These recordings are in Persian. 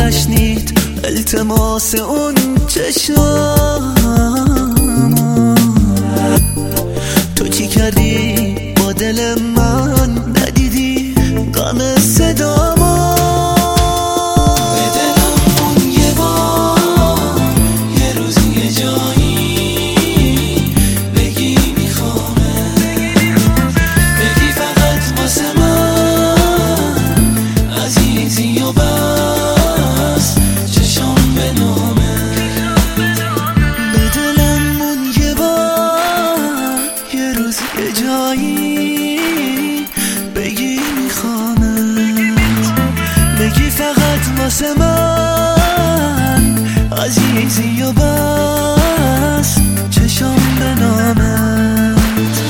نشنید التماس اون چشم. تو چی کردی با دل من؟ ندیدی غم صدامو؟ به دلم مون یه بار، یه روزی یه جایی بگی میخوامه، بگی فقط واسه من عزیزی و بس چشم به نامه. به دلم مون یه بار، یه روزی یه جایی بگی میخوامت، بگی فقط واسه من عزیزی و بس چشم به نامت.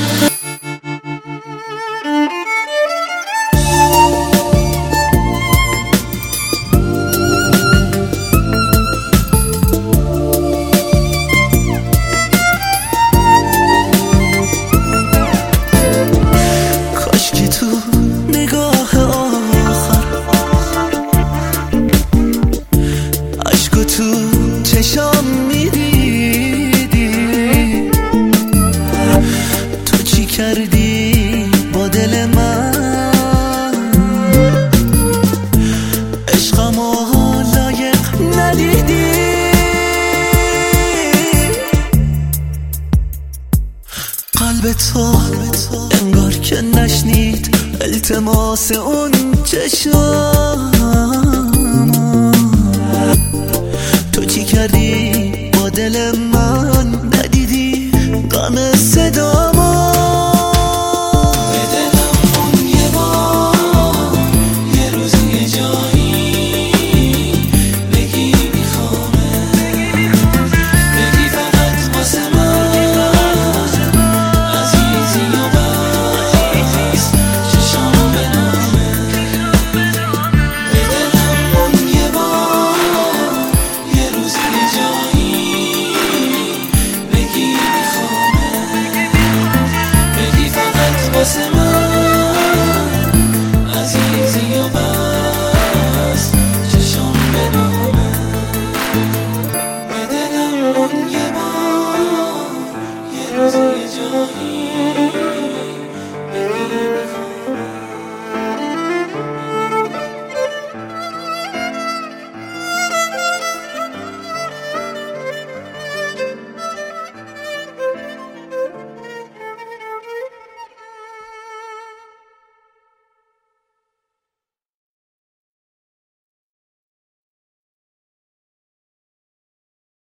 کاشکی تو نگاه آخر عشقو تو چشام میدیدی. تو چی کردی با دل من؟ عشقمو لایق ندیدی. قلب تو انگار که نشنید التماس اون چشم.